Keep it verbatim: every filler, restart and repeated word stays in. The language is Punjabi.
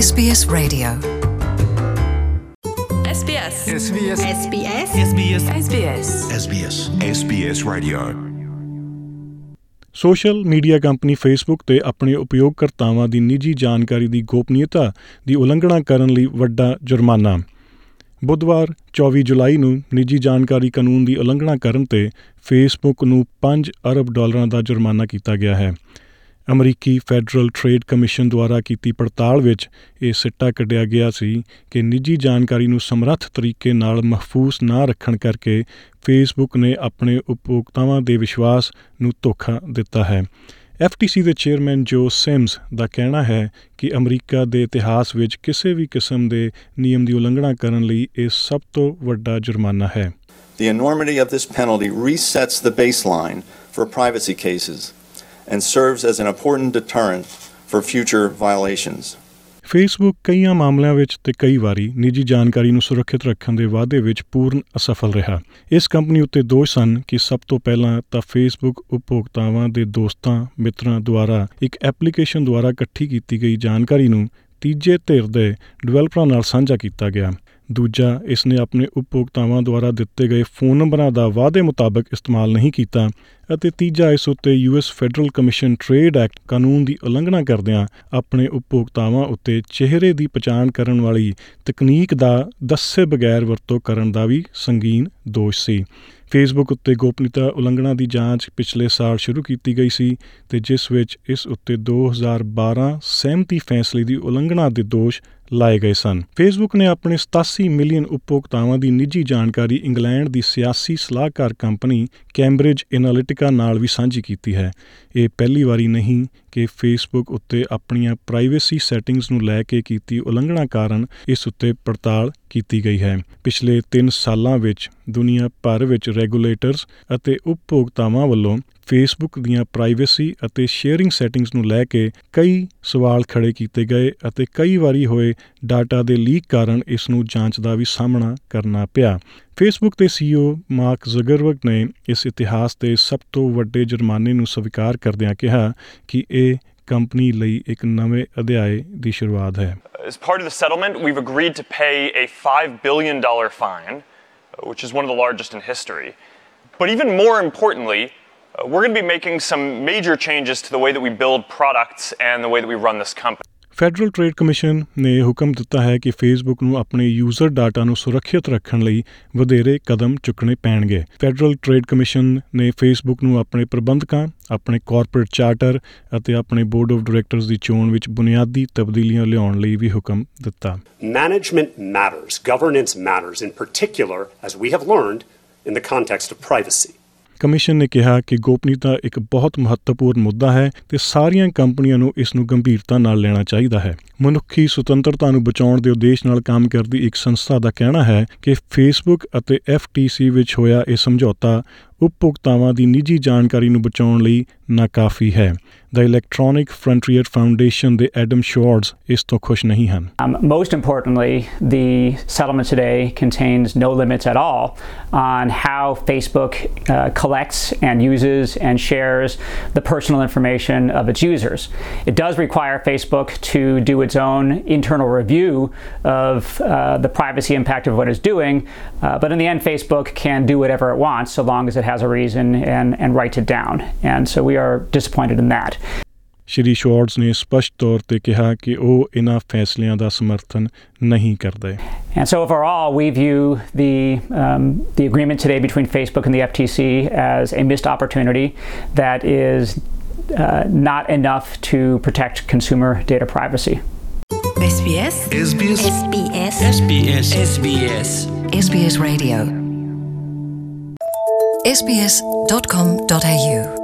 S B S Radio. S B S. S B S. S B S. S B S. S B S. S B S. S B S Radio. Social media company Facebook ਤੇ ਆਪਣੇ ਉਪਯੋਗਕਰਤਾਵਾਂ ਦੀ ਨਿੱਜੀ ਜਾਣਕਾਰੀ ਦੀ ਗੋਪਨੀਯਤਾ ਦੀ ਉਲੰਘਣਾ ਕਰਨ ਲਈ ਵੱਡਾ ਜੁਰਮਾਨਾ। ਬੁੱਧਵਾਰ ਚੌਵੀ ਜੁਲਾਈ ਨੂੰ ਨਿੱਜੀ ਜਾਣਕਾਰੀ ਕਾਨੂੰਨ ਦੀ ਉਲੰਘਣਾ ਕਰਨ ਤੇ ਫੇਸਬੁੱਕ ਨੂੰ ਪੰਜ ਅਰਬ ਡਾਲਰਾਂ ਦਾ ਜੁਰਮਾਨਾ ਕੀਤਾ ਗਿਆ ਹੈ। ਅਮਰੀਕੀ ਫੈਡਰਲ ਟ੍ਰੇਡ ਕਮਿਸ਼ਨ ਦੁਆਰਾ ਕੀਤੀ ਪੜਤਾਲ ਵਿੱਚ ਇਹ ਸਿੱਟਾ ਕੱਢਿਆ ਗਿਆ ਸੀ ਕਿ ਨਿੱਜੀ ਜਾਣਕਾਰੀ ਨੂੰ ਸਮਰੱਥ ਤਰੀਕੇ ਨਾਲ ਮਹਿਫੂਜ਼ ਨਾ ਰੱਖਣ ਕਰਕੇ ਫੇਸਬੁੱਕ ਨੇ ਆਪਣੇ ਉਪਭੋਗਤਾਵਾਂ ਦੇ ਵਿਸ਼ਵਾਸ ਨੂੰ ਧੋਖਾ ਦਿੱਤਾ ਹੈ। ਐਫ ਟੀ ਸੀ ਦੇ ਚੇਅਰਮੈਨ ਜੋ ਸਿਮਸ ਦਾ ਕਹਿਣਾ ਹੈ ਕਿ ਅਮਰੀਕਾ ਦੇ ਇਤਿਹਾਸ ਵਿੱਚ ਕਿਸੇ ਵੀ ਕਿਸਮ ਦੇ ਨਿਯਮ ਦੀ ਉਲੰਘਣਾ ਕਰਨ ਲਈ ਇਹ ਸਭ ਤੋਂ ਵੱਡਾ ਜੁਰਮਾਨਾ ਹੈ। The enormity of this penalty resets the baseline for privacy cases and serves as an important deterrent for future violations. Facebook ਕਈਆਂ ਮਾਮਲਿਆਂ ਵਿੱਚ ਤੇ ਕਈ ਵਾਰੀ ਨਿੱਜੀ ਜਾਣਕਾਰੀ ਨੂੰ ਸੁਰੱਖਿਅਤ ਰੱਖਣ ਦੇ ਵਾਅਦੇ ਵਿੱਚ ਪੂਰਨ ਅਸਫਲ ਰਿਹਾ। ਇਸ ਕੰਪਨੀ ਉੱਤੇ ਦੋਸ਼ ਸਨ ਕਿ ਸਭ ਤੋਂ ਪਹਿਲਾਂ ਤਾਂ ਫੇਸਬੁੱਕ ਉਪਭੋਗਤਾਵਾਂ ਦੇ ਦੋਸਤਾਂ ਮਿੱਤਰਾਂ ਦੁਆਰਾ ਇੱਕ ਐਪਲੀਕੇਸ਼ਨ ਦੁਆਰਾ ਇਕੱਠੀ ਕੀਤੀ ਗਈ ਜਾਣਕਾਰੀ ਨੂੰ ਤੀਜੇ ਧਿਰ ਦੇ ਡਿਵੈਲਪਰਾਂ ਨਾਲ ਸਾਂਝਾ ਕੀਤਾ ਗਿਆ। ਦੂਜਾ, ਇਸ ਨੇ ਆਪਣੇ ਉਪਭੋਗਤਾਵਾਂ ਦੁਆਰਾ ਦਿੱਤੇ ਗਏ ਫੋਨ ਨੰਬਰਾਂ ਦਾ ਵਾਅਦੇ ਮੁਤਾਬਕ ਇਸਤੇਮਾਲ ਨਹੀਂ ਕੀਤਾ। ਅਤੇ ਤੀਜਾ, ਇਸ ਉੱਤੇ U S federal commission trade act ਕਾਨੂੰਨ ਦੀ ਉਲੰਘਣਾ ਕਰਦਿਆਂ ਆਪਣੇ ਉਪਭੋਗਤਾਵਾਂ ਉੱਤੇ ਚਿਹਰੇ ਦੀ ਪਛਾਣ ਕਰਨ ਵਾਲੀ ਤਕਨੀਕ ਦਾ ਦੱਸੇ ਬਗੈਰ ਵਰਤੋਂ ਕਰਨ ਦਾ ਵੀ ਸੰਗੀਨ ਦੋਸ਼ ਸੀ। ਫੇਸਬੁੱਕ ਉੱਤੇ ਗੋਪਨੀਯਤਾ ਉਲੰਘਣਾ ਦੀ ਜਾਂਚ ਪਿਛਲੇ ਸਾਲ ਸ਼ੁਰੂ ਕੀਤੀ ਗਈ ਸੀ ਅਤੇ ਜਿਸ ਵਿੱਚ ਇਸ ਉੱਤੇ ਦੋ ਹਜ਼ਾਰ ਬਾਰਾਂ ਸਹਿਮਤੀ ਫੈਸਲੇ ਦੀ ਉਲੰਘਣਾ ਦੇ ਦੋਸ਼ ਲਾਏ ਗਏ ਸਨ। ਫੇਸਬੁੱਕ ਨੇ ਆਪਣੇ ਸਤਾਸੀ ਮਿਲੀਅਨ ਉਪਭੋਗਤਾਵਾਂ ਦੀ ਨਿੱਜੀ ਜਾਣਕਾਰੀ ਇੰਗਲੈਂਡ ਦੀ ਸਿਆਸੀ ਸਲਾਹਕਾਰ ਕੰਪਨੀ ਕੈਂਬਰਿਜ ਐਨਾਲਿਟਿਕਾ ਨਾਲ ਵੀ ਸਾਂਝੀ ਕੀਤੀ ਹੈ। ਇਹ ਪਹਿਲੀ ਵਾਰੀ ਨਹੀਂ ਕਿ ਫੇਸਬੁੱਕ ਉੱਤੇ ਆਪਣੀਆਂ ਪ੍ਰਾਈਵੇਸੀ ਸੈਟਿੰਗਸ ਨੂੰ ਲੈ ਕੇ ਕੀਤੀ ਉਲੰਘਣਾ ਕਾਰਨ ਇਸ ਉੱਤੇ ਪੜਤਾਲ ਕੀਤੀ ਗਈ ਹੈ। ਪਿਛਲੇ ਤਿੰਨ ਸਾਲਾਂ ਵਿੱਚ ਦੁਨੀਆ ਭਰ ਵਿੱਚ ਰੈਗੂਲੇਟਰਸ ਅਤੇ ਉਪਭੋਗਤਾਵਾਂ ਵੱਲੋਂ ਫੇਸਬੁੱਕ ਦੀਆਂ ਪ੍ਰਾਈਵੇਸੀ ਅਤੇ ਸ਼ੇਅਰਿੰਗ ਸੈਟਿੰਗਸ ਨੂੰ ਲੈ ਕੇ ਕਈ ਸਵਾਲ ਖੜ੍ਹੇ ਕੀਤੇ ਗਏ ਅਤੇ ਕਈ ਵਾਰੀ ਹੋਏ ਡਾਟਾ ਦੇ ਲੀਕ ਕਾਰਨ ਇਸ ਨੂੰ ਜਾਂਚ ਦਾ ਵੀ ਸਾਹਮਣਾ ਕਰਨਾ ਪਿਆ। ਫੇਸਬੁੱਕ ਦੇ ਸੀ ਈ ਓ ਮਾਰਕ ਜ਼ੁਕਰਬਰਗ ਨੇ ਇਸ ਇਤਿਹਾਸ ਦੇ ਸਭ ਤੋਂ ਵੱਡੇ ਜੁਰਮਾਨੇ ਨੂੰ ਸਵੀਕਾਰ ਕਰਦਿਆਂ ਕਿਹਾ ਕਿ ਇਹ ਕੰਪਨੀ ਲਈ ਇੱਕ ਨਵੇਂ ਅਧਿਆਏ ਦੀ ਸ਼ੁਰੂਆਤ ਹੈ। As part of the settlement, we've agreed to pay a five billion dollars fine, which is one of the largest in history. But even more importantly, uh, we're going to be making some major changes to the way that we build products and the way that we run this company. Federal Trade Commission ਨੇ ਹੁਕਮ ਦਿੱਤਾ ਹੈ ਕਿ ਫੇਸਬੁੱਕ ਨੂੰ ਆਪਣੇ ਯੂਜ਼ਰ ਡਾਟਾ ਨੂੰ ਸੁਰੱਖਿਅਤ ਰੱਖਣ ਲਈ ਵਧੇਰੇ ਕਦਮ ਚੁੱਕਣੇ ਪੈਣਗੇ। ਫੈਡਰਲ ਟ੍ਰੇਡ ਕਮਿਸ਼ਨ ਨੇ ਫੇਸਬੁੱਕ ਨੂੰ ਆਪਣੇ ਪ੍ਰਬੰਧਕਾਂ, ਆਪਣੇ ਕਾਰਪੋਰੇਟ ਚਾਰਟਰ ਅਤੇ ਆਪਣੇ ਬੋਰਡ ਆਫ ਡਾਇਰੈਕਟਰਸ ਦੀ ਚੋਣ ਵਿੱਚ ਬੁਨਿਆਦੀ ਤਬਦੀਲੀਆਂ ਲਿਆਉਣ ਲਈ ਵੀ ਹੁਕਮ ਦਿੱਤਾ। Management matters, governance matters, in particular, as we have learned, in the context of privacy. Commission ਨੇ ਕਿਹਾ ਕਿ ਗੋਪਨੀਯਤਾ ਇੱਕ ਬਹੁਤ ਮਹੱਤਵਪੂਰਨ ਮੁੱਦਾ ਹੈ ਤੇ ਸਾਰੀਆਂ ਕੰਪਨੀਆਂ ਨੂੰ ਇਸ ਨੂੰ ਗੰਭੀਰਤਾ ਨਾਲ ਲੈਣਾ ਚਾਹੀਦਾ ਹੈ। ਮਨੁੱਖੀ ਸੁਤੰਤਰਤਾ ਨੂੰ ਬਚਾਉਣ ਦੇ ਉਦੇਸ਼ ਨਾਲ ਕੰਮ ਕਰਦੀ ਇੱਕ ਸੰਸਥਾ ਦਾ ਕਹਿਣਾ ਹੈ ਕਿ ਫੇਸਬੁੱਕ ਅਤੇ ਐਫ ਟੀ ਸੀ ਵਿੱਚ ਹੋਇਆ ਇਹ ਸਮਝੌਤਾ ਉਪਭੋਗਤਾਵਾਂ ਦੀ ਨਿੱਜੀ ਜਾਣਕਾਰੀ ਨੂੰ ਬਚਾਉਣ ਲਈ ਨਾਕਾਫੀ ਹੈ। ਦ ਇਲੈਕਟ੍ਰੋਨਿਕ ਫਰੰਟੀਅਰ ਫਾਊਂਡੇਸ਼ਨ ਦੇ ਐਡਮ ਸ਼ੋਰਟਸ ਇਸ ਤੋਂ ਖੁਸ਼ ਨਹੀਂ ਹਨ। Um, most importantly, the settlement today contains no limits at all on how Facebook uh, collects and uses and shares the personal information of its users. It does require Facebook to do its own internal review of uh, the privacy impact of what it's doing, uh, but in the end, Facebook can do whatever it wants so long as it has a reason and, and writes it down. And so we are disappointed in that. Shri Schwartz ਨੇ ਸਪਸ਼ਟ ਤੌਰ ਤੇ ਕਿਹਾ ਕਿ ਉਹ ਇਹਨਾਂ ਫੈਸਲਿਆਂ ਦਾ ਸਮਰਥਨ ਨਹੀਂ ਕਰਦੇ। And so overall, we view the um, the agreement today between Facebook and the F T C as a missed opportunity that is uh, not enough to protect consumer data privacy. S B S. S B S. S B S. S B S. S B S. S B S Radio. S B S dot com dot A U